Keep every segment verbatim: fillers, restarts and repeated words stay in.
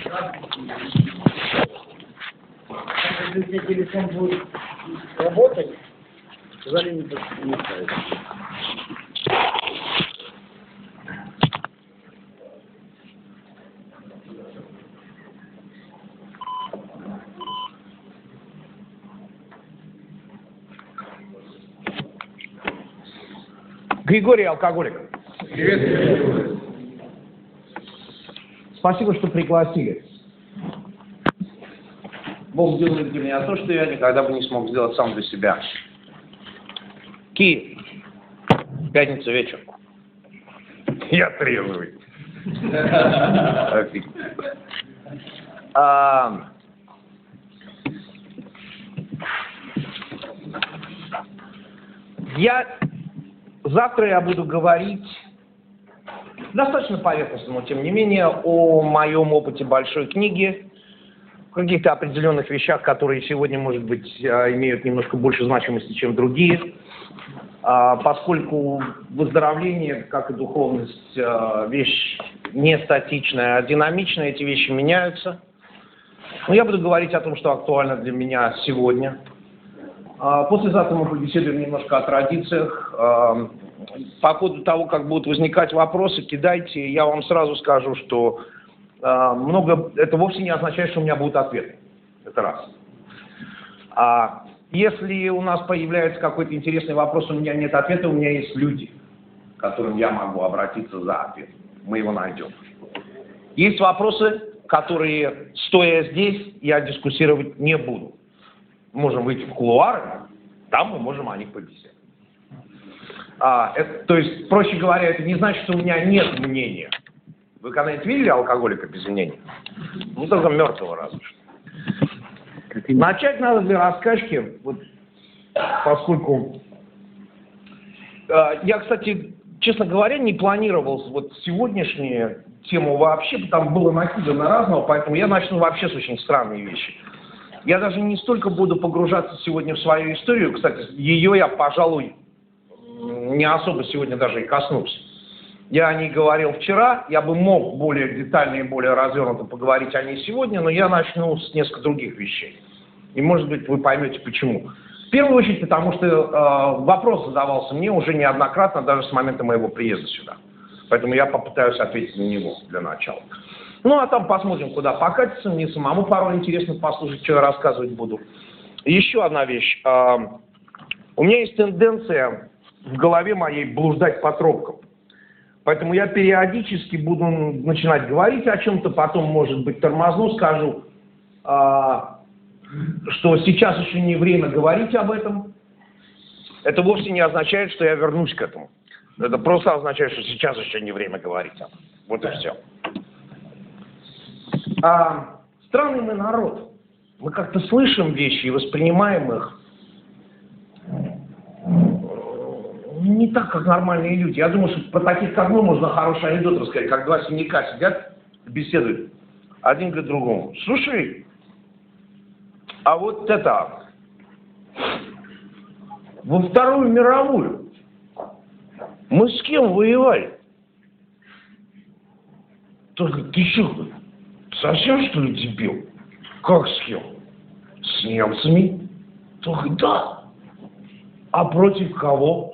Если у тебя телефон будет работать, сказали не ставить. Григорий Алкоголик. Привет. Спасибо, что пригласили. Бог делает для меня то, что я никогда бы не смог сделать сам для себя. Киев. Пятница вечер. Я трезвый. А, я завтра я буду говорить достаточно поверхностно, но тем не менее о моем опыте большой книги, о каких-то определенных вещах, которые сегодня, может быть, имеют немножко больше значимости, чем другие, поскольку выздоровление, как и духовность, вещь не статичная, а динамичная, эти вещи меняются. Но я буду говорить о том, что актуально для меня сегодня. Послезавтра мы побеседуем немножко о традициях. По ходу того, как будут возникать вопросы, кидайте. Я вам сразу скажу, что много, это вовсе не означает, что у меня будут ответы. Это раз. А если у нас появляется какой-то интересный вопрос, у меня нет ответа, у меня есть люди, к которым я могу обратиться за ответом. Мы его найдем. Есть вопросы, которые, стоя здесь, я дискуссировать не буду. Можем выйти в кулуары, там мы можем о них побеседовать. А, это, то есть, проще говоря, это не значит, что у меня нет мнения. Вы когда-нибудь видели алкоголика без мнения? Ну, только мертвого разве что. Начать надо для раскачки, вот, поскольку... Э, я, кстати, честно говоря, не планировал вот сегодняшнюю тему вообще, там было накидано разного, поэтому я начну вообще с очень странной вещи. Я даже не столько буду погружаться сегодня в свою историю, кстати, ее я, пожалуй, не особо сегодня даже и коснусь. Я о ней говорил вчера, я бы мог более детально и более развернуто поговорить о ней сегодня, но я начну с нескольких других вещей. И, может быть, вы поймете, почему. В первую очередь, потому что э, вопрос задавался мне уже неоднократно, даже с момента моего приезда сюда. Поэтому я попытаюсь ответить на него для начала. Ну, а там посмотрим, куда покатиться. Мне самому порой интересно послушать, что я рассказывать буду. И еще одна вещь. Э, у меня есть тенденция в голове моей блуждать по тропкам. Поэтому я периодически буду начинать говорить о чем-то, потом, может быть, тормозну, скажу, э, что сейчас еще не время говорить об этом. Это вовсе не означает, что я вернусь к этому. Это просто означает, что сейчас еще не время говорить об этом. Вот и все. А, странный мы народ. Мы как-то слышим вещи и воспринимаем их не так, как нормальные люди. Я думаю, что про таких, как мы, можно хороший анекдот рассказать, как два синяка сидят, беседуют. Один говорит другому: слушай, а вот это, во Вторую мировую мы с кем воевали? Только ты что, совсем что ли дебил? Как с кем? С немцами? Только да. А против кого?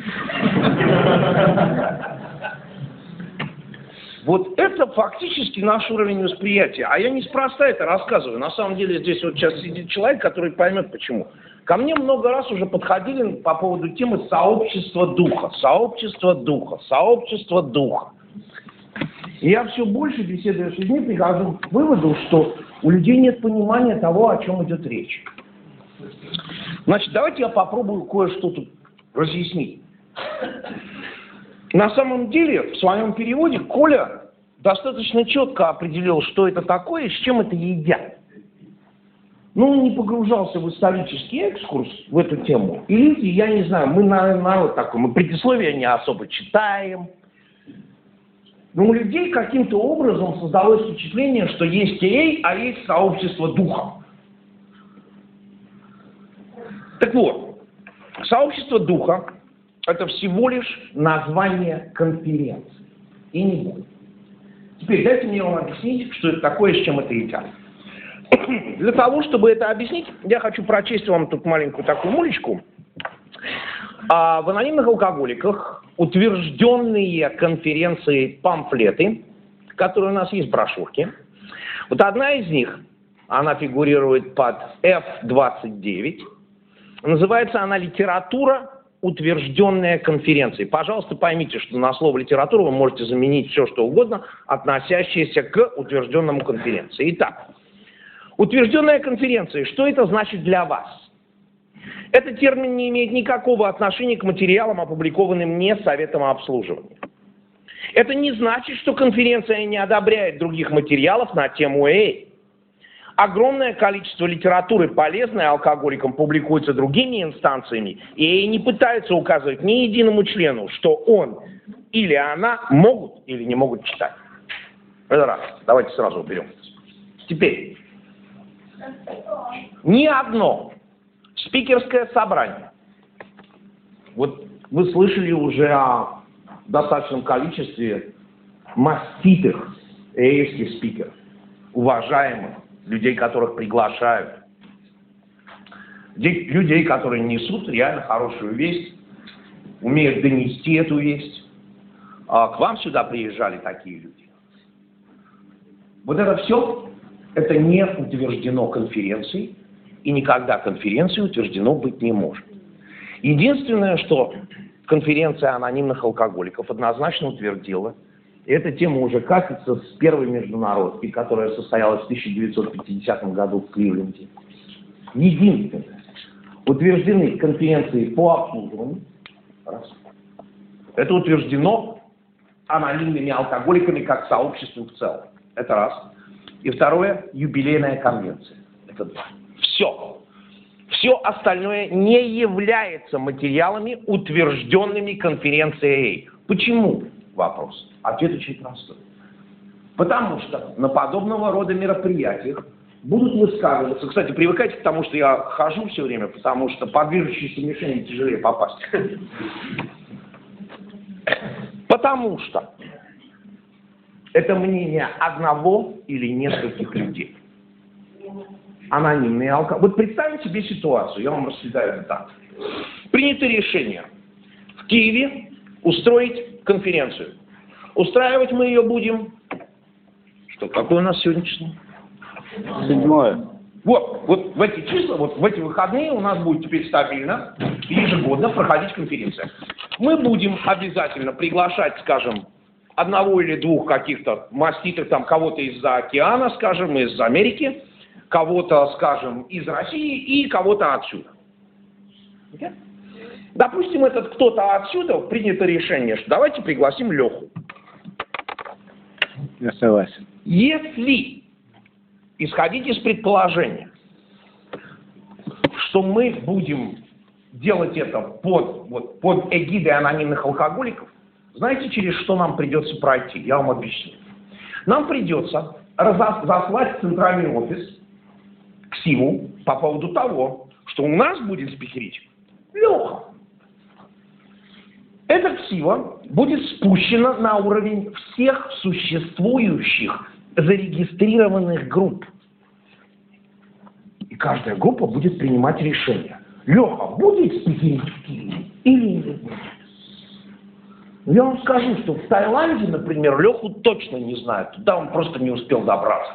Вот это фактически наш уровень восприятия. А я неспроста это рассказываю. На самом деле здесь вот сейчас сидит человек, который поймет почему. Ко мне много раз уже подходили по поводу темы сообщества духа. Сообщество духа. Сообщество духа. И я все больше, беседуя с людьми, прихожу к выводу, что у людей нет понимания того, о чем идет речь. Значит, давайте я попробую кое-что тут разъяснить. На самом деле, в своем переводе Коля достаточно четко определил, что это такое и с чем это едят. Ну, он не погружался в исторический экскурс в эту тему. И люди, я не знаю, мы народ такой, мы предисловия не особо читаем. Но у людей каким-то образом создалось впечатление, что есть эй, а есть сообщество духа. Так вот, сообщество духа – это всего лишь название конференции. И не более. Теперь дайте мне вам объяснить, что это такое, с чем это едят. Для того, чтобы это объяснить, я хочу прочесть вам тут маленькую такую мулечку. А в анонимных алкоголиках утвержденные конференцией памфлеты, которые у нас есть в брошюрке. Вот одна из них, она фигурирует под эф двадцать девять. Называется она «Литература, утвержденная конференцией». Пожалуйста, поймите, что на слово «литература» вы можете заменить все, что угодно, относящееся к утвержденному конференции. Итак, утвержденная конференция, что это значит для вас? Этот термин не имеет никакого отношения к материалам, опубликованным не Советом обслуживания. Это не значит, что конференция не одобряет других материалов на тему эй. Огромное количество литературы, полезной алкоголикам, публикуется другими инстанциями, и эй не пытается указывать ни единому члену, что он или она могут или не могут читать. Это раз. Давайте сразу уберем. Теперь. Ни одно спикерское собрание. Вот вы слышали уже о достаточном количестве маститых эйских спикеров, уважаемых, людей, которых приглашают, людей, которые несут реально хорошую весть, умеют донести эту весть. А к вам сюда приезжали такие люди. Вот это все, это не утверждено конференцией, и никогда конференцией утверждено быть не может. Единственное, что конференция анонимных алкоголиков однозначно утвердила, и эта тема уже катится с первой международки, которая состоялась в тысяча девятьсот пятидесятом году в Кливленде. Единственное, утверждены конференции по обслуживанию. Раз. Это утверждено анонимными алкоголиками как сообществом в целом. Это раз. И второе, юбилейная конвенция. Это два. Все. Все остальное не является материалами, утвержденными конференцией. Почему? Вопрос. Ответ очень простой. Потому что на подобного рода мероприятиях будут высказываться... Кстати, привыкайте к тому, что я хожу все время, потому что по движущейся мишени тяжелее попасть. Потому что это мнение одного или нескольких людей. Анонимные алкоголики. Вот представим себе ситуацию, я вам рассказаю это так. Принято решение в Киеве устроить конференцию. Устраивать мы ее будем... Что, какое у нас сегодня число? Седьмое. Вот, вот в эти числа, вот в эти выходные у нас будет теперь стабильно, ежегодно проходить конференция. Мы будем обязательно приглашать, скажем, одного или двух каких-то маститых, там, кого-то из-за океана, скажем, из Америки, кого-то, скажем, из России и кого-то отсюда. Okay? Допустим, этот кто-то отсюда принято решение, что давайте пригласим Леху. Я согласен. Если исходить из предположения, что мы будем делать это под, вот, под эгидой анонимных алкоголиков, знаете, через что нам придется пройти? Я вам объясню. Нам придется заслать центральный офис к СИМу по поводу того, что у нас будет спикерить Леха. Эта ксива будет спущена на уровень всех существующих зарегистрированных групп. И каждая группа будет принимать решение. Леха будет спикерить в Киеве или нет? Я вам скажу, что в Таиланде, например, Леху точно не знают. Туда он просто не успел добраться.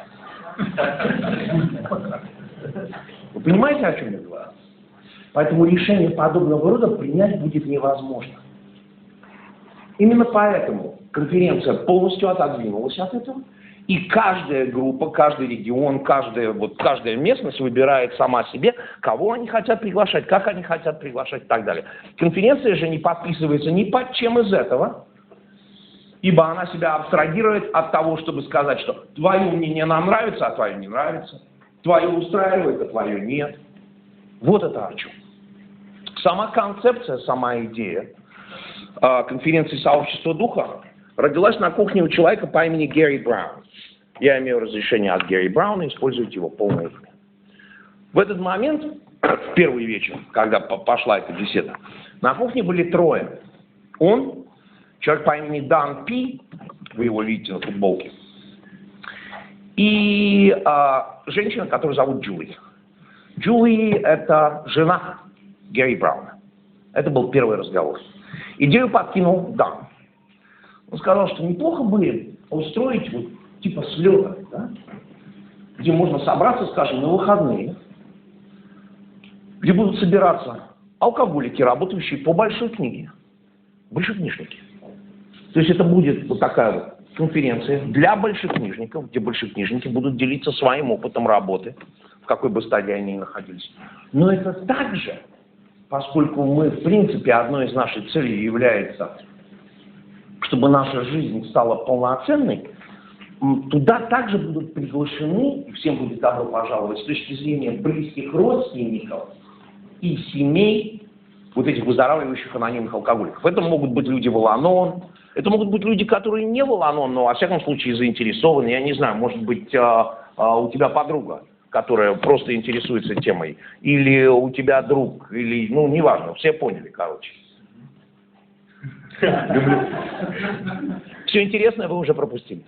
Вы понимаете, о чем я говорю? Поэтому решение подобного рода принять будет невозможно. Именно поэтому конференция полностью отодвинулась от этого, и каждая группа, каждый регион, каждая, вот, каждая местность выбирает сама себе, кого они хотят приглашать, как они хотят приглашать и так далее. Конференция же не подписывается ни под чем из этого, ибо она себя абстрагирует от того, чтобы сказать, что твое мнение нам нравится, а твое не нравится, твое устраивает, а твое нет. Вот это о чем. Сама концепция, сама идея конференции «Сообщество духа» родилась на кухне у человека по имени Гэри Браун. Я имею разрешение от Гэри Брауна использовать его полное имя. В этот момент, в первый вечер, когда пошла эта беседа, на кухне были трое. Он, человек по имени Дан Пи, вы его видите на футболке, и а, женщина, которую зовут Джули. Джули – это жена Гэри Брауна. Это был первый разговор. Идею подкинул Дан. Он сказал, что неплохо бы устроить вот, типа слета, да? Где можно собраться, скажем, на выходные, где будут собираться алкоголики, работающие по большой книге, большекнижники. То есть это будет вот такая вот конференция для большекнижников, где большекнижники будут делиться своим опытом работы, в какой бы стадии они ни находились. Но это также, поскольку мы, в принципе, одной из наших целей является, чтобы наша жизнь стала полноценной, туда также будут приглашены, и всем будет добро пожаловать, с точки зрения близких родственников и семей вот этих выздоравливающих анонимных алкоголиков. Это могут быть люди в Ал-Анон, это могут быть люди, которые не в Ал-Анон, но во всяком случае заинтересованы. Я не знаю, может быть, а, а, у тебя подруга, которая просто интересуется темой, или у тебя друг, или, ну, неважно, все поняли, короче. Люблю. Все интересное вы уже пропустили.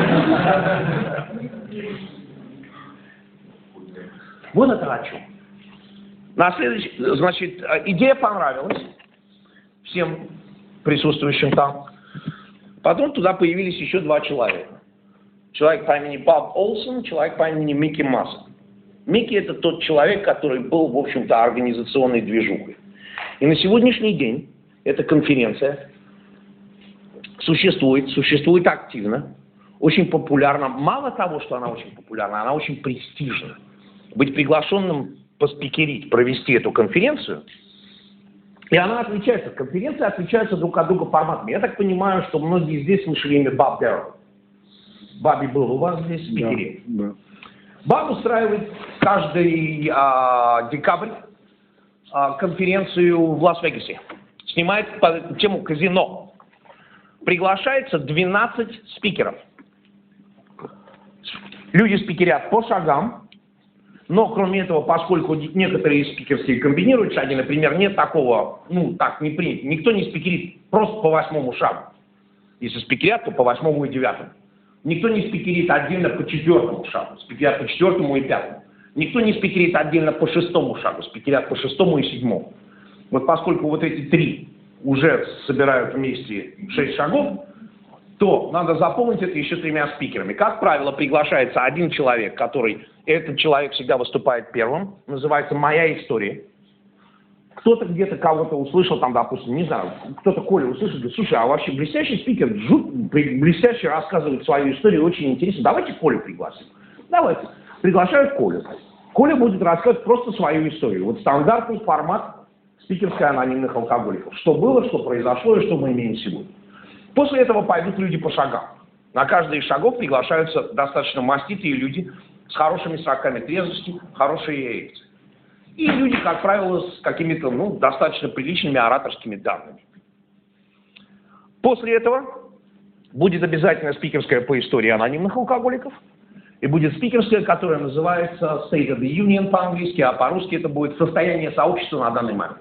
Вот это о чем. На следующий, значит, идея понравилась всем присутствующим там. Потом туда появились еще два человека. Человек по имени Боб Олсон, человек по имени Микки Масса. Микки – это тот человек, который был, в общем-то, организационной движухой. И на сегодняшний день эта конференция существует, существует активно, очень популярна. Мало того, что она очень популярна, она очень престижна. Быть приглашенным поспикерить, провести эту конференцию, и она отличается, конференции отличаются друг от друга форматами. Я так понимаю, что многие здесь слышали имя Боб Дэррелл. Баби был у вас здесь в спикере. Да, да. Боб устраивает каждый а, декабрь а, конференцию в Лас-Вегасе. Снимает по тему казино. Приглашается двенадцать спикеров. Люди спикерят по шагам, но кроме этого, поскольку некоторые спикерские комбинируют шаги, например, нет такого, ну так не принято, никто не спикерит просто по восьмому шагу. Если спикерят, то по восьмому и девятому. Никто не спикерит отдельно по четвертому шагу, спикерят по четвертому и пятому. Никто не спикерит отдельно по шестому шагу, спикерят по шестому и седьмому. Вот поскольку вот эти три уже собирают вместе шесть шагов, то надо заполнить это еще тремя спикерами. Как правило, приглашается один человек, который, этот человек всегда выступает первым, называется «Моя история». Кто-то где-то кого-то услышал, там, допустим, не знаю, кто-то Коля услышал, говорит, слушай, а вообще блестящий спикер, блестяще рассказывает свою историю, очень интересно, давайте Колю пригласим. Давайте. Приглашают Колю. Коля будет рассказывать просто свою историю. Вот стандартный формат спикерской анонимных алкоголиков. Что было, что произошло и что мы имеем сегодня. После этого пойдут люди по шагам. На каждый из шагов приглашаются достаточно маститые люди с хорошими сроками трезвости, хорошей эрекцией. И люди, как правило, с какими-то, ну, достаточно приличными ораторскими данными. После этого будет обязательно спикерская по истории анонимных алкоголиков. И будет спикерская, которая называется State of the Union по-английски, а по-русски это будет состояние сообщества на данный момент.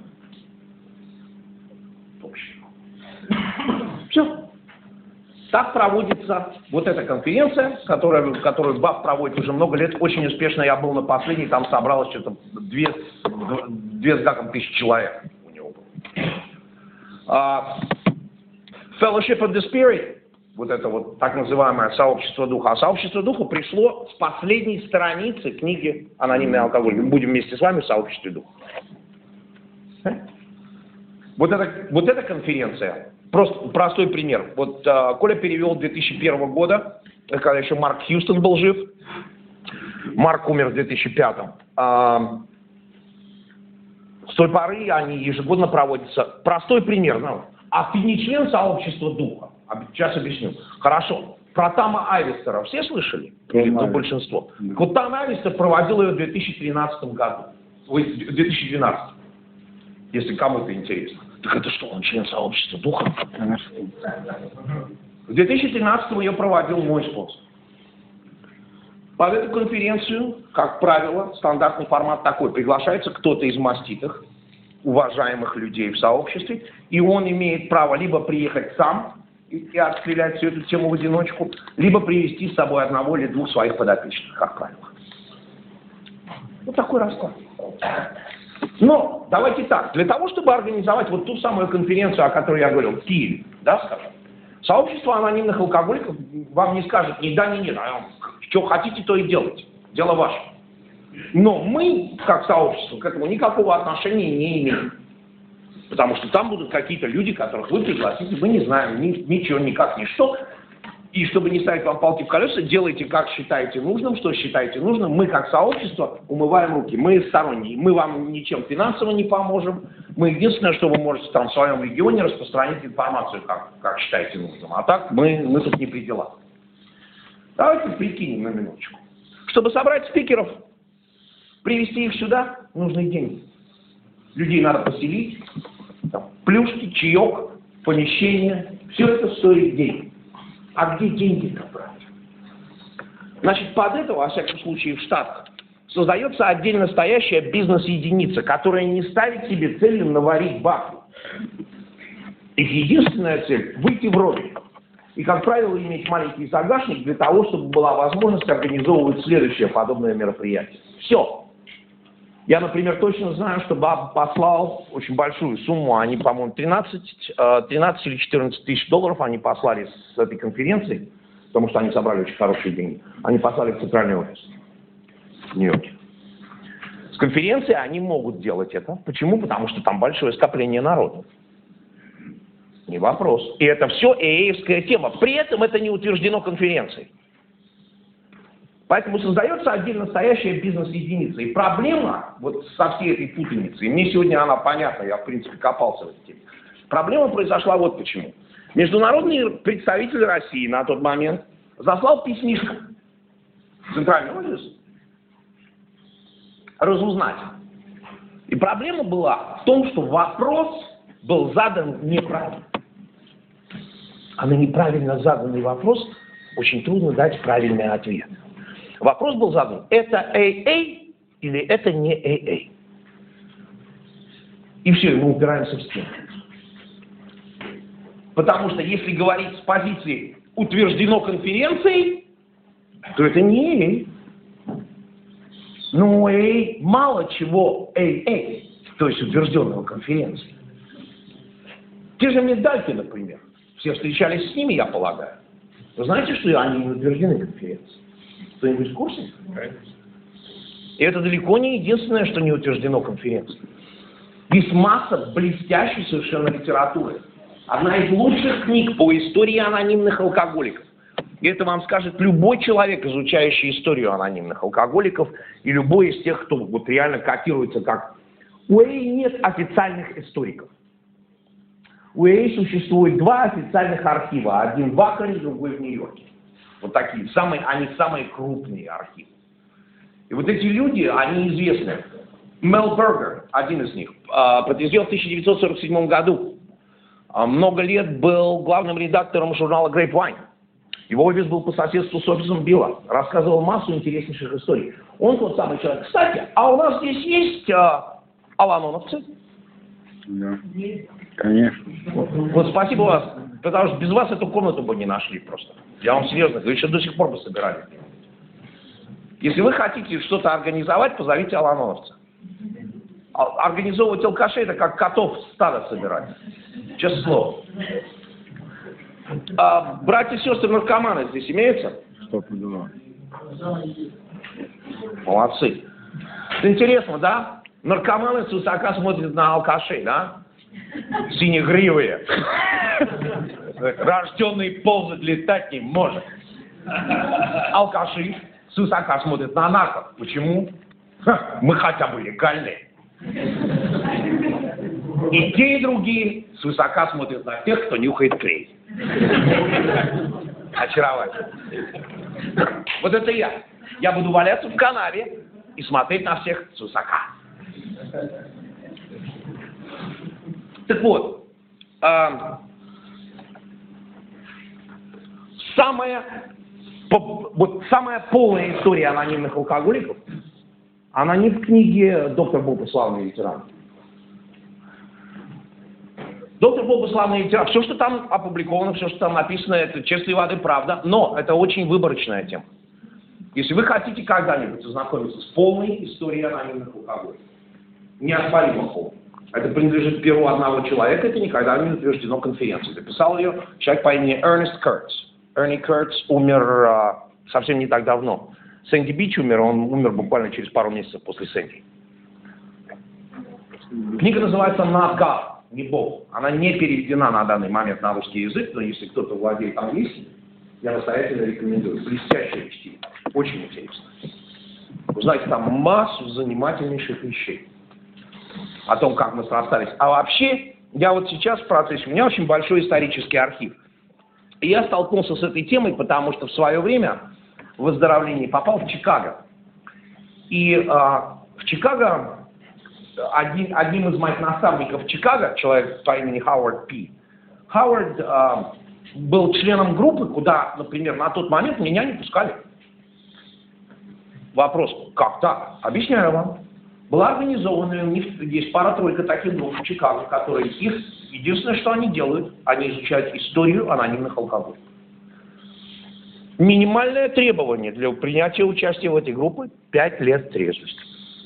Все. Так проводится вот эта конференция, которая, которую Баб проводит уже много лет, очень успешно. Я был на последней, там собралось что-то две, две с гаком тысяч человек у него было. Uh, Fellowship of the Spirit, вот это вот так называемое сообщество духа. А сообщество духа пришло с последней страницы книги «Анонимный алкоголь». Мы будем вместе с вами в сообществе духа. Вот эта, вот эта конференция. Просто простой пример. Вот uh, Коля перевел две тысячи первого года, когда еще Марк Хьюстон был жив. Марк умер в две тысячи пятом. Uh, с той поры они ежегодно проводятся. Простой пример. Ну, а ты не член сообщества духа? Сейчас объясню. Хорошо. Про Тама Айвестера все слышали? Или то большинство? Да. Вот Там Айвестер проводил ее в две тысячи тринадцатом году. Ой, в две тысячи двенадцатом. Если кому-то интересно. Так это что, он член сообщества духа? В две тысячи тринадцатом ее проводил мой спонсор. Под эту конференцию, как правило, стандартный формат такой. Приглашается кто-то из маститых, уважаемых людей в сообществе, и он имеет право либо приехать сам и, и отстрелять всю эту тему в одиночку, либо привести с собой одного или двух своих подопечных, как правило. Вот такой расклад. Но давайте так, для того, чтобы организовать вот ту самую конференцию, о которой я говорил, в Киеве, да, скажем, сообщество анонимных алкоголиков вам не скажет ни да, ни нет, а что хотите, то и делайте, дело ваше. Но мы, как сообщество, к этому никакого отношения не имеем. Потому что там будут какие-то люди, которых вы пригласите, мы не знаем ни, ничего, никак, ничто. И чтобы не ставить вам палки в колеса, делайте, как считаете нужным, что считаете нужным. Мы, как сообщество, умываем руки. Мы сторонние. Мы вам ничем финансово не поможем. Мы единственное, что вы можете там в своем регионе распространить информацию, как, как считаете нужным. А так мы, мы тут не при делах. Давайте прикинем на минуточку. Чтобы собрать спикеров, привести их сюда, нужны деньги. Людей надо поселить, там, плюшки, чаек, помещение. Все это стоит денег. А где деньги-то брать? Значит, под это, во всяком случае, в Штатах создается отдельно стоящая бизнес-единица, которая не ставит себе целью наварить бабки. Их единственная цель – выйти в роли. И, как правило, иметь маленький загашник для того, чтобы была возможность организовывать следующее подобное мероприятие. Все. Я, например, точно знаю, что Баб послал очень большую сумму, они, по-моему, тринадцать, тринадцать или четырнадцать тысяч долларов они послали с этой конференции, потому что они собрали очень хорошие деньги. Они послали в центральный офис в Нью-Йорке. С конференцией они могут делать это. Почему? Потому что там большое скопление народу. Не вопрос. И это все эй-эевская тема. При этом это не утверждено конференцией. Поэтому создается отдельно стоящая бизнес-единица. И проблема вот со всей этой путаницей, мне сегодня она понятна, я в принципе копался в этой теме. Проблема произошла вот почему. Международный представитель России на тот момент заслал письмишко в центральный офис разузнать. И проблема была в том, что вопрос был задан неправильно. А на неправильно заданный вопрос очень трудно дать правильный ответ. Вопрос был задан, это эй-эй или это не эй-эй? И все, мы упираемся в стену. Потому что если говорить с позиции утверждено конференцией, то это не эй-эй. Но эй мало чего эй-эй, то есть утвержденного конференцией. Те же медальки, например. Все встречались с ними, я полагаю. Вы знаете, что они не утверждены конференцией? Кто-нибудь в курсе? И это далеко не единственное, что не утверждено конференцией. Есть масса блестящей совершенно литературы. Одна из лучших книг по истории анонимных алкоголиков. И это вам скажет любой человек, изучающий историю анонимных алкоголиков, и любой из тех, кто вот реально котируется как... У эй нет официальных историков. У эй существует два официальных архива. Один в Акроне, другой в Нью-Йорке. Вот такие, самые, они самые крупные архивы. И вот эти люди, они известны. Мел Бергер, один из них, произвел в тысяча девятьсот сорок седьмом году. Много лет был главным редактором журнала Grapevine. Его офис был по соседству с офисом Билла. Рассказывал массу интереснейших историй. Он тот самый человек. Кстати, а у нас здесь есть а, аланоновцы? Да. Конечно. Вот, вот спасибо вас, потому что без вас эту комнату бы не нашли просто. Я вам серьезно, вы еще до сих пор бы собирали. Если вы хотите что-то организовать, позовите аланоновца. Организовывать алкашей — это как котов в стадо собирать. Честное слово. А, братья и сестры наркоманы здесь имеются? Стопудово. Молодцы. Это интересно, да? Наркоманы свысока смотрят на алкашей, да? Синегривые. Рожденный ползать, летать не может. Алкаши свысока смотрят на нарков. Почему? Ха, мы хотя бы легальные. И те, и другие свысока смотрят на тех, кто нюхает клей. Очаровательно. Вот это я. Я буду валяться в канаве и смотреть на всех свысока. Так вот, э, самая, по, вот самая полная история анонимных алкоголиков, она не в книге «Доктор Боб и славный ветеран». Доктор Боба, славная литература. Все, что там опубликовано, все, что там написано, это чистой воды правда, но это очень выборочная тема. Если вы хотите когда-нибудь ознакомиться с полной историей анонимных алкоголиков, неоспоримо полной, это принадлежит перу одного человека, это никогда не утверждено конференцией. Написал ее человек по имени Эрнест Кертс. Эрни Кертс умер а, совсем не так давно. Сэнди Бич умер, он умер буквально через пару месяцев после Сэнди. Книга называется «Not God», не Бог. Она не переведена на данный момент на русский язык, но если кто-то владеет английским, я настоятельно рекомендую. Блестящее чтение. Очень интересно. Вы знаете, там массу занимательнейших вещей о том, как мы срастались. А вообще, я вот сейчас в процессе, у меня очень большой исторический архив. И я столкнулся с этой темой, потому что в свое время в выздоровлении попал в Чикаго. И а, в Чикаго один, одним из моих наставников в Чикаго, человек по имени Хауард Пи, Хауард а, был членом группы, куда, например, на тот момент меня не пускали. Вопрос, как так? Объясняю вам. Была организована, у них есть пара-тройка таких групп в Чикаго, которые их, единственное, что они делают, они изучают историю анонимных алкоголиков. Минимальное требование для принятия участия в этой группе – пять лет трезвости.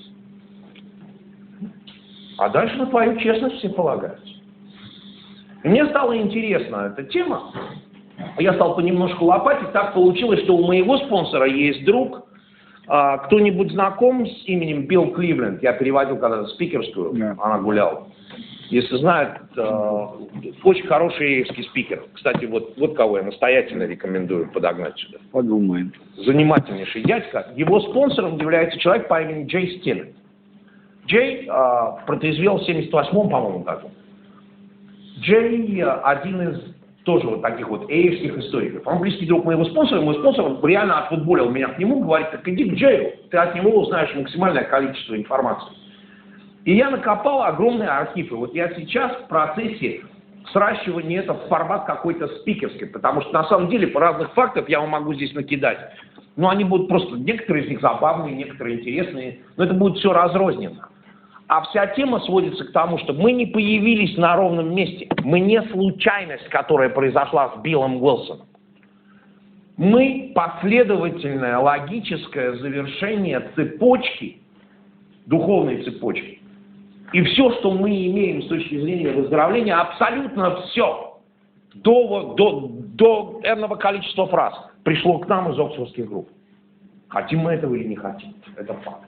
А дальше на твою честность все полагаются. И мне стала интересна эта тема. Я стал понемножку лопатить. Так получилось, что у моего спонсора есть друг. А, кто-нибудь знаком с именем Билл Кливленд? Я переводил когда-то спикерскую, yeah. Она гуляла. Если знают, э, очень хороший эйвский спикер. Кстати, вот, вот кого я настоятельно рекомендую подогнать сюда. Подумаем. Занимательнейший дядька. Его спонсором является человек по имени Джей Стиннет. Джей э, протрезвел в семьдесят восьмом, по-моему, году. Джей э, один из тоже вот таких вот эйвских историков. Он близкий друг моего спонсора. Мой спонсор реально отфутболил меня к нему, говорит, так иди к Джею, ты от него узнаешь максимальное количество информации. И я накопал огромные архивы. Вот я сейчас в процессе сращивания этого в формат какой-то спикерский, потому что на самом деле по разных фактов я вам могу здесь накидать. Но они будут просто, некоторые из них забавные, некоторые интересные, но это будет все разрозненно. А вся тема сводится к тому, что мы не появились на ровном месте. Мы не случайность, которая произошла с Биллом Уилсоном. Мы последовательное, логическое завершение цепочки, духовной цепочки. И все, что мы имеем с точки зрения выздоровления, абсолютно все, до, до, до энного количества фраз, пришло к нам из оксфордских групп. Хотим мы этого или не хотим, это факт.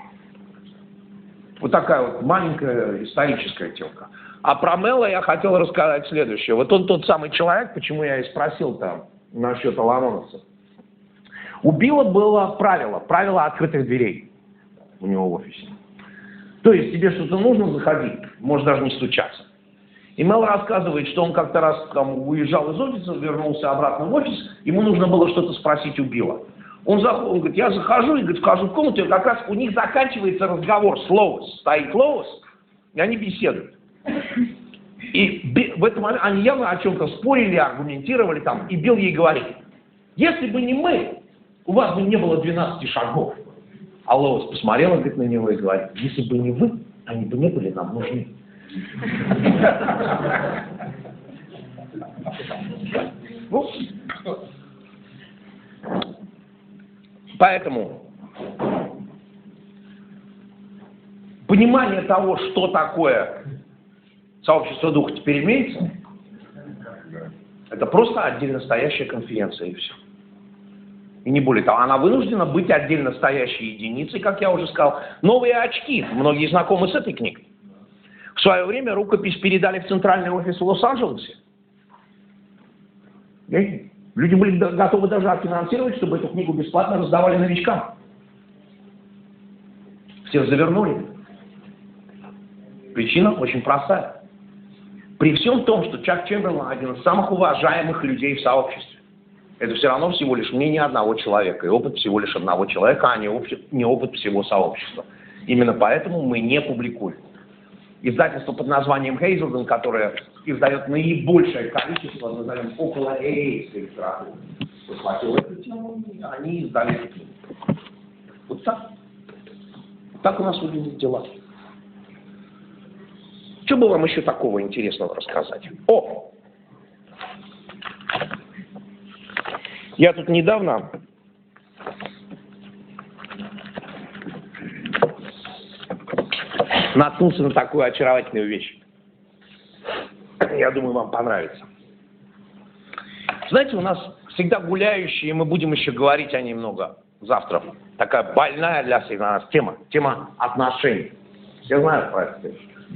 Вот такая вот маленькая историческая темка. А про Мэла я хотел рассказать следующее. Вот он тот самый человек, почему я и спросил там насчет аланоновцев. У Билла было правило, правило открытых дверей у него в офисе. То есть тебе что-то нужно, заходи, можешь даже не стучаться. И Мэл рассказывает, что он как-то раз там уезжал из офиса, вернулся обратно в офис, ему нужно было что-то спросить у Билла. Он, заходит, он говорит, я захожу и говорит, вхожу в комнату, и как раз у них заканчивается разговор с Лоис. Стоит Лоис, и они беседуют. И в этом момент они явно о чем-то спорили, аргументировали там, и Билл ей говорит, если бы не мы, у вас бы не было двенадцати шагов. А Лоис посмотрела, говорит, на него и говорит, если бы не вы, они бы не были нам нужны. Ну, поэтому понимание того, что такое сообщество духа, теперь имеется. Это просто отдельно стоящая конференция, и все. И не более того, она вынуждена быть отдельно стоящей единицей, как я уже сказал. Новые очки, многие знакомы с этой книгой. В свое время рукопись передали в центральный офис в Лос-Анджелесе. Люди были готовы даже отфинансировать, чтобы эту книгу бесплатно раздавали новичкам. Всех завернули. Причина очень простая. При всем том, что Чак Чемберлен один из самых уважаемых людей в сообществе, это все равно всего лишь мнение одного человека, и опыт всего лишь одного человека, а не, обще... не опыт всего сообщества. Именно поэтому мы не публикуем. Издательство под названием Хейзелден, которое издает наибольшее количество, назовем, около эйвской литературы, захватило эту тему, и они издали эту книгу. Вот так. Так у нас выглядят дела. Что бы вам еще такого интересного рассказать? О! Я тут недавно наткнулся на такую очаровательную вещь. Я думаю, вам понравится. Знаете, у нас всегда гуляющие, мы будем еще говорить о ней много завтра. Такая больная для всех нас тема. Тема отношений. Я знаю про это.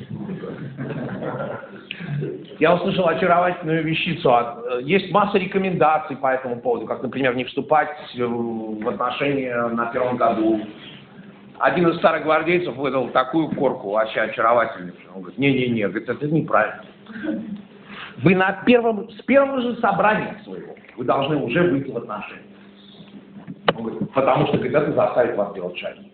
Я услышал очаровательную вещицу. Есть масса рекомендаций по этому поводу, как, например, не вступать в отношения на первом году. Один из старых гвардейцев выдал такую корку, вообще очаровательную. Он говорит, не-не-не, говорит, это неправильно. Вы на первом, с первого же собрания своего вы должны уже выйти в отношения. Он говорит, потому что говорит, это заставит вас делать шаги.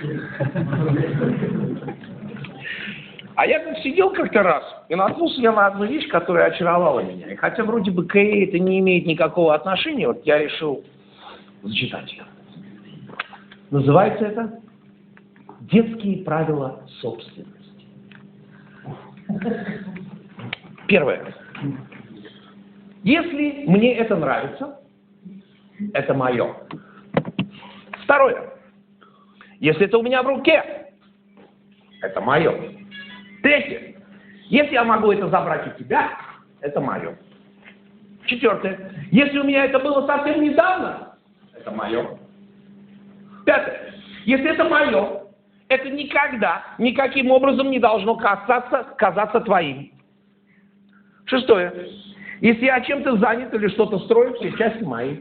А я тут сидел как-то раз и наткнулся я на одну вещь, которая очаровала меня. И хотя вроде бы к эй это не имеет никакого отношения, вот я решил зачитать ее. Называется это «Детские правила собственности». Первое. Если мне это нравится, это мое. Второе. Если это у меня в руке, это мое. Третье. Если я могу это забрать у тебя, это мое. Четвертое. Если у меня это было совсем недавно, это мое. Пятое. Если это мое, это никогда, никаким образом не должно касаться, казаться твоим. Шестое. Если я чем-то занят или что-то строю, все части мои.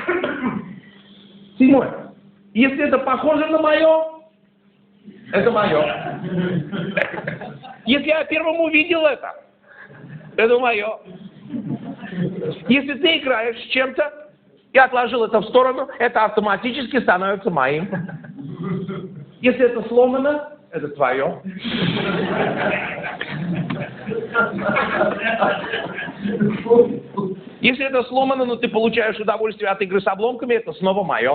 Седьмое. Если это похоже на мое, это мое. Если я первым увидел это, это мое. Если ты играешь с чем-то и отложил это в сторону, это автоматически становится моим. Если это сломано, это твое. Если это сломано, но ты получаешь удовольствие от игры с обломками, это снова мое.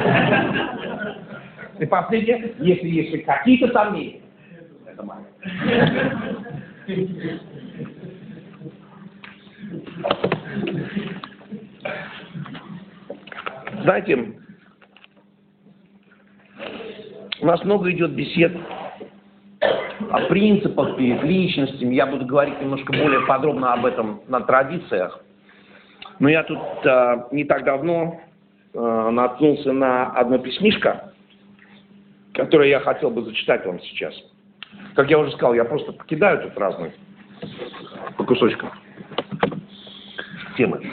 И последнее, если есть какие-то сомнения, это мое. Знаете, у нас много идет бесед о принципах перед личностями. Я буду говорить немножко более подробно об этом на традициях. Но я тут а, не так давно а, наткнулся на одно письмишко, которое я хотел бы зачитать вам сейчас. Как я уже сказал, я просто покидаю тут разные по кусочкам темы.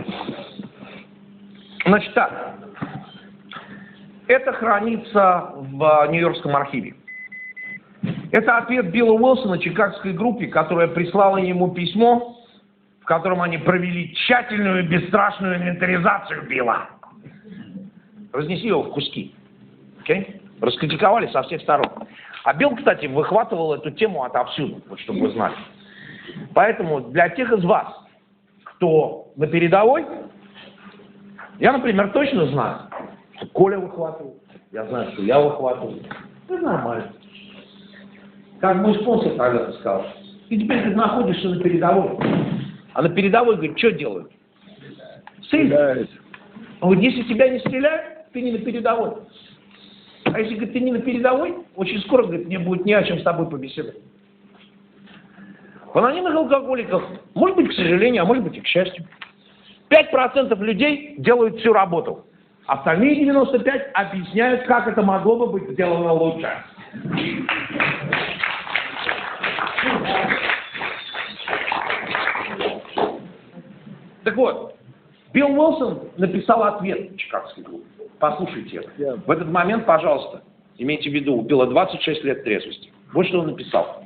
Значит так. Это хранится в Нью-Йоркском архиве. Это ответ Билла Уилсона чикагской группе, которая прислала ему письмо, в котором они провели тщательную и бесстрашную инвентаризацию Билла. Разнесли его в куски. Okay? Раскритиковали со всех сторон. А Билл, кстати, выхватывал эту тему отовсюду, вот чтобы вы знали. Поэтому для тех из вас, кто на передовой, я, например, точно знаю, что Коля выхватывал, я знаю, что я выхватывал. Это нормально. Как мой спонсор когда-то сказал, ты теперь ты находишься на передовой. А на передовой, говорит, что делают? Стреляют. Он говорит, если тебя не стреляют, ты не на передовой. А если, говорит, ты не на передовой, очень скоро, говорит, мне будет не о чем с тобой побеседовать. В анонимных алкоголиках, может быть, к сожалению, а может быть и к счастью, пять процентов людей делают всю работу. Остальные девяносто пять процентов объясняют, как это могло бы быть сделано лучше. Так вот, Билл Уилсон написал ответ чикагской группе. Послушайте это. Yeah. В этот момент, пожалуйста, имейте в виду, у Билла двадцать шесть лет трезвости. Вот что он написал.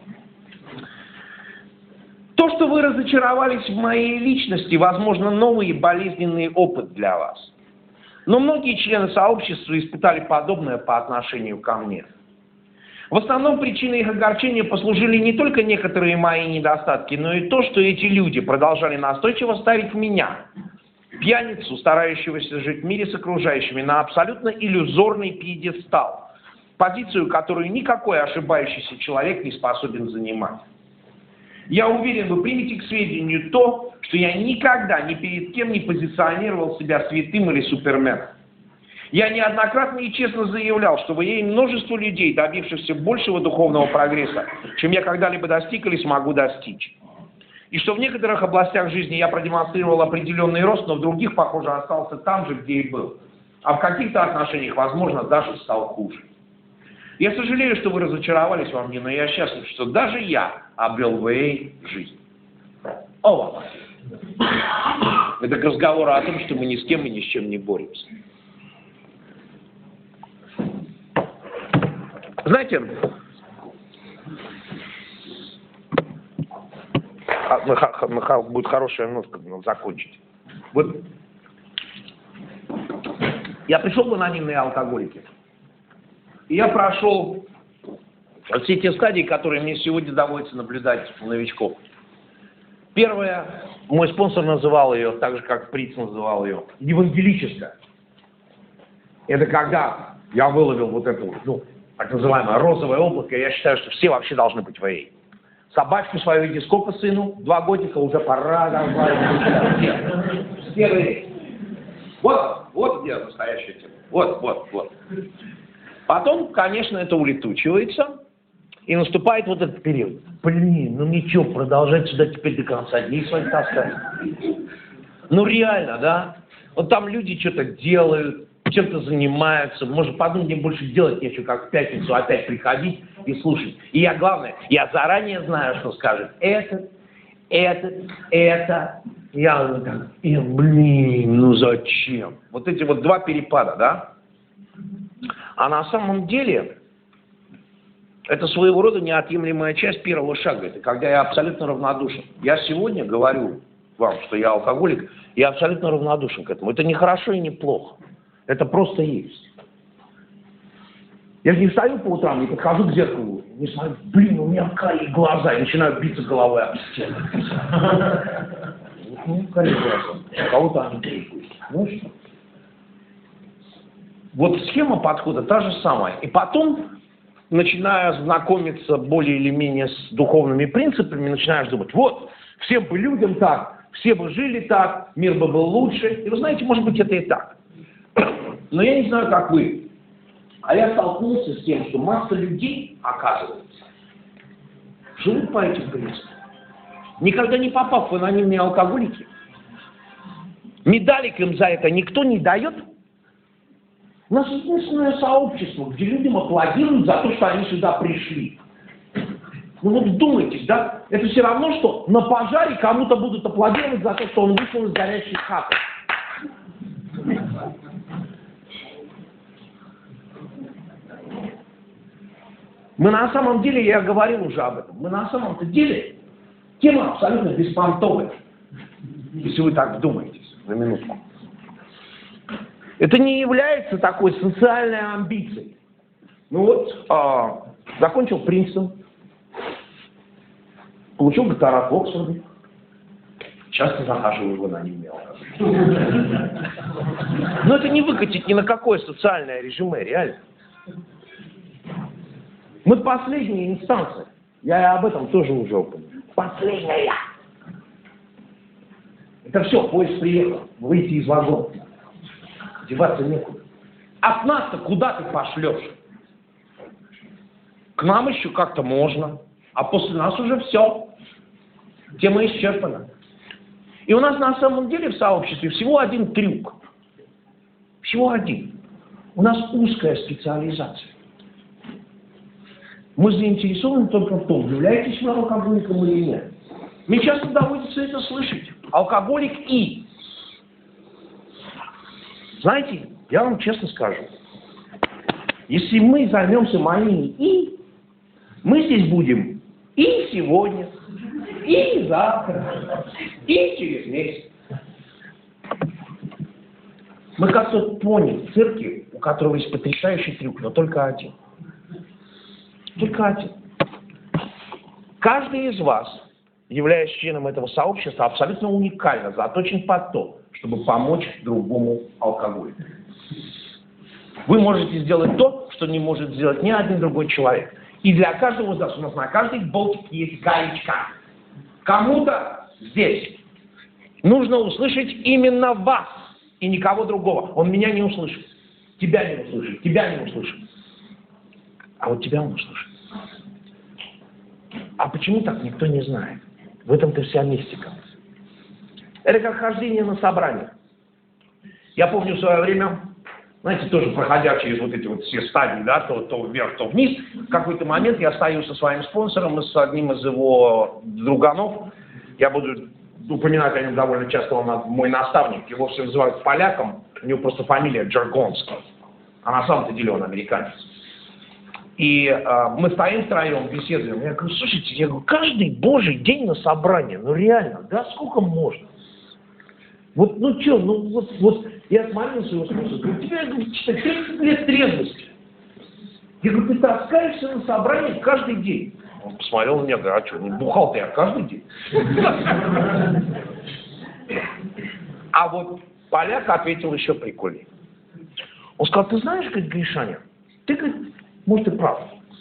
То, что вы разочаровались в моей личности, возможно, новый и болезненный опыт для вас. Но многие члены сообщества испытали подобное по отношению ко мне. В основном причиной их огорчения послужили не только некоторые мои недостатки, но и то, что эти люди продолжали настойчиво ставить меня, пьяницу, старающегося жить в мире с окружающими, на абсолютно иллюзорный пьедестал, позицию, которую никакой ошибающийся человек не способен занимать. Я уверен, вы примете к сведению то, что я никогда ни перед кем не позиционировал себя святым или суперменом. Я неоднократно и честно заявлял, что во имя множества людей, добившихся большего духовного прогресса, чем я когда-либо достиг или смогу достичь. И что в некоторых областях жизни я продемонстрировал определенный рост, но в других, похоже, остался там же, где и был. А в каких-то отношениях, возможно, даже стал хуже. Я сожалею, что вы разочаровались во мне, но я счастлив, что даже я обрел в эй жизнь. О, это к разговору о том, что мы ни с кем и ни с чем не боремся. Знаете, будет хорошая минутка закончить. Вот я пришел в анонимные алкоголики. И я прошел все те стадии, которые мне сегодня доводится наблюдать у новичков. Первое, мой спонсор называл ее, так же, как Приц называл ее, евангелическая. Это когда я выловил вот это, ну, так называемое розовое облако, я считаю, что все вообще должны быть в эй. Собачку свою иди сколько сыну? Два годика, уже пора. Все. Вот, вот где настоящая тема. Вот, вот, вот. Потом, конечно, это улетучивается, и наступает вот этот период. Блин, ну ничего, продолжать сюда теперь до конца дней своих таскать. Ну реально, да? Вот там люди что-то делают, чем-то занимаются. Может, подумать, мне больше делать нечего, как в пятницу опять приходить и слушать. И я, главное, я заранее знаю, что скажет этот, этот, это. Я вот так, и, блин, ну зачем? Вот эти вот два перепада, да? А на самом деле, это своего рода неотъемлемая часть первого шага. Это когда я абсолютно равнодушен. Я сегодня говорю вам, что я алкоголик, я абсолютно равнодушен к этому. Это не хорошо и не плохо. Это просто есть. Я же не встаю по утрам и подхожу к зеркалу, не смотрю, блин, у меня карие глаза, и начинаю биться головой об стену. Ну, карие глаза. У кого-то они требуют. Ну что? Вот схема подхода та же самая. И потом, начиная знакомиться более или менее с духовными принципами, начинаешь думать, вот, всем бы людям так, все бы жили так, мир бы был лучше. И вы знаете, может быть, это и так. Но я не знаю, как вы. А я столкнулся с тем, что масса людей, оказывается, живут по этим принципам. Никогда не попав в анонимные алкоголики. Медалик им за это никто не дает. У нас единственное сообщество, где людям аплодируют за то, что они сюда пришли. Ну вот вдумайтесь, да? Это все равно, что на пожаре кому-то будут аплодировать за то, что он вышел из горящей хаты. Мы на самом деле, я говорил уже об этом, мы на самом-то деле тема абсолютно беспонтовая, если вы так вдумаетесь на минутку. Это не является такой социальной амбицией. Ну вот, а, закончил Принстон, получил докторат в Оксфорде, часто захаживаю в анонимные алкоголики. Но это не выкатить ни на какое социальное резюме, реально. Мы последняя инстанция. Я об этом тоже уже упомянул. Последняя. Это все, поезд приехал. Выйти из вагона. Деваться некуда. От нас-то куда ты пошлешь? К нам еще как-то можно. А после нас уже все. Тема исчерпана. И у нас на самом деле в сообществе всего один трюк. Всего один. У нас узкая специализация. Мы заинтересованы только в том, являетесь вы алкоголиком или нет. Мне часто доводится это слышать. Алкоголик и. Знаете, я вам честно скажу, если мы займемся моими и, мы здесь будем и сегодня, и завтра, и через месяц. Мы как-то поняли в цирке, у которого есть потрясающий трюк, но только один. Только один. Каждый из вас, являясь членом этого сообщества, абсолютно уникально заточен под то, чтобы помочь другому алкоголику. Вы можете сделать то, что не может сделать ни один другой человек. И для каждого из нас у нас на каждой болтике есть гаечка. Кому-то здесь нужно услышать именно вас и никого другого. Он меня не услышит, тебя не услышит, тебя не услышит. А вот тебя он услышит. А почему так, никто не знает. В этом-то вся мистика. Это как хождение на собрание. Я помню в свое время, знаете, тоже проходя через вот эти вот все стадии, да, то, то вверх, то вниз, в какой-то момент я стою со своим спонсором и с одним из его друганов. Я буду упоминать о нем довольно часто, он мой наставник. Его все называют поляком, у него просто фамилия Джаргонский. А на самом-то деле он американец. И э, мы стоим втроем, беседуем. Я говорю, слушайте, я говорю, каждый божий день на собрание, ну реально, да сколько можно? Вот, ну что, ну вот, вот я смотрю на своего спонсора, говорю, у тебя, говорю, тридцать лет трезвости. Я говорю, ты таскаешься на собрание каждый день. Он посмотрел на меня, говорит, а что, не бухал-то я каждый день? А вот поляк ответил еще прикольнее. Он сказал, ты знаешь, как Гришаня, ты, говорит, может, и прав.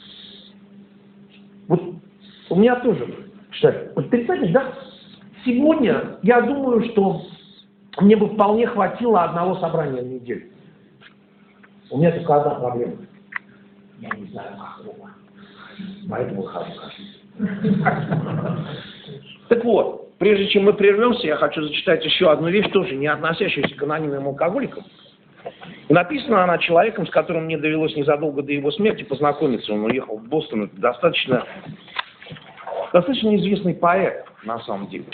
Вот у меня тоже, кстати, отрицательно, да? Сегодня я думаю, что мне бы вполне хватило одного собрания в неделю. У меня только одна проблема. Я не знаю, как много. Поэтому хожу каждый. Так вот, прежде чем мы прервемся, я хочу зачитать еще одну вещь, тоже не относящуюся к анонимным алкоголикам. И написана она человеком, с которым мне довелось незадолго до его смерти познакомиться. Он уехал в Бостон. Это достаточно, достаточно известный поэт, на самом деле.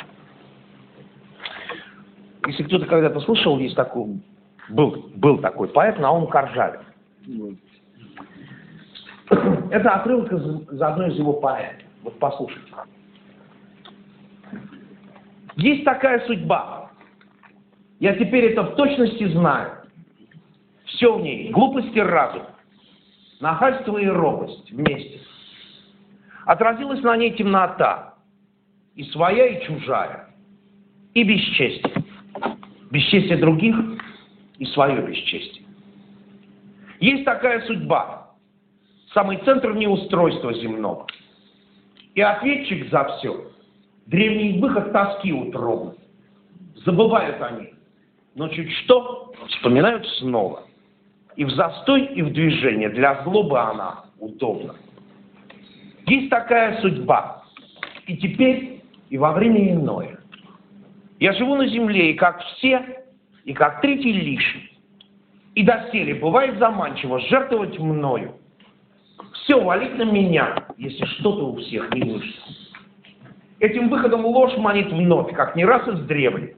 Если кто-то когда-то слышал, есть такой, был, был такой поэт Наум Каржавин. Это отрывок из, из одной из его поэм. Вот послушайте. Есть такая судьба. Я теперь это в точности знаю. Все в ней, глупость и разум, нахальство и робость вместе. Отразилась на ней темнота, и своя, и чужая, и бесчестие. Бесчестие других и свое бесчестие. Есть такая судьба, самый центр неустройства земного. И ответчик за все, древний выход тоски утробной. Забывают они, но чуть что вспоминают снова. И в застой, и в движение, для злобы она удобна. Есть такая судьба, и теперь, и во время иное. Я живу на земле, и как все, и как третий лишний. И доселе бывает заманчиво жертвовать мною. Все валить на меня, если что-то у всех не вышло. Этим выходом ложь манит вновь, как не раз издревле.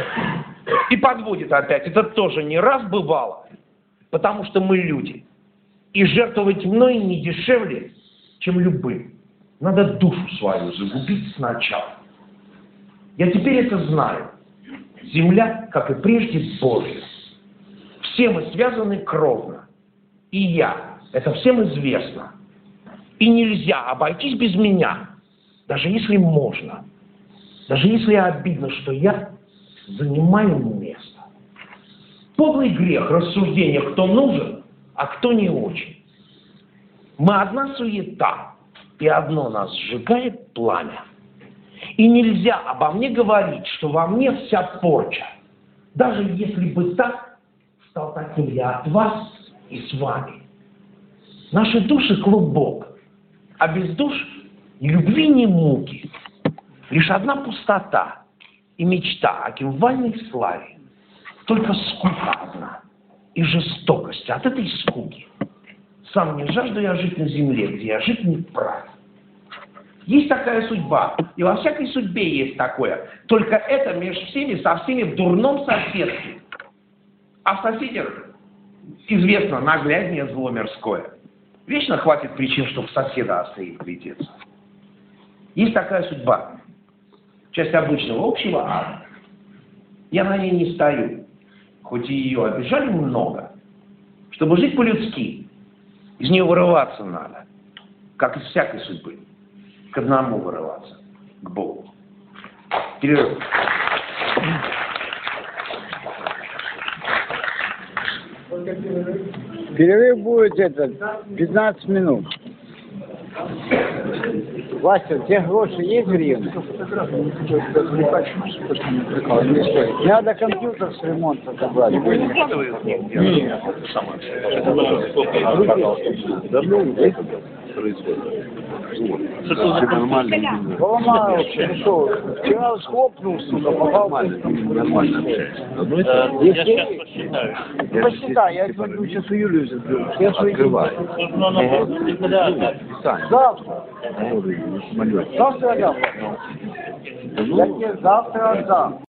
И подводит опять, это тоже не раз бывало, потому что мы люди. И жертвовать мной не дешевле, чем любым. Надо душу свою загубить сначала. Я теперь это знаю. Земля, как и прежде, Божья. Все мы связаны кровно. И я. Это всем известно. И нельзя обойтись без меня. Даже если можно. Даже если обидно, что я занимаю место. Подлый грех рассуждения, кто нужен, а кто не очень. Мы одна суета, и одно нас сжигает пламя. И нельзя обо мне говорить, что во мне вся порча. Даже если бы так, стал таким я от вас и с вами. Наши души клубок, а без душ ни любви, ни муки. Лишь одна пустота и мечта о кимвальной славе. Только скука одна и жестокость от этой скуки. Сам не жажду я жить на земле, где я жить не вправе. Есть такая судьба, и во всякой судьбе есть такое. Только это между всеми, со всеми в дурном соседстве. А в соседях известно нагляднее зло мирское. Вечно хватит причин, чтобы соседа оставить глядеться. Есть такая судьба. Часть обычного общего ада. Я на ней не стою, хоть и ее обижали много. Чтобы жить по-людски, из нее вырываться надо, как из всякой судьбы. К одному вырываться, к Богу. Перерыв. Перерыв будет это пятнадцать минут. Вася, у тебя гроши есть гривны? Надо компьютер с ремонта забрать. Поломал, ты что, вчера схлопнул, сука, попал в Нормально общаешься. Я сейчас посчитаю. Посчитай, я смотрю, сейчас у Юлию заберу. Я свои Открывай. Завтра. Завтра отдам. Я тебе завтра отдам.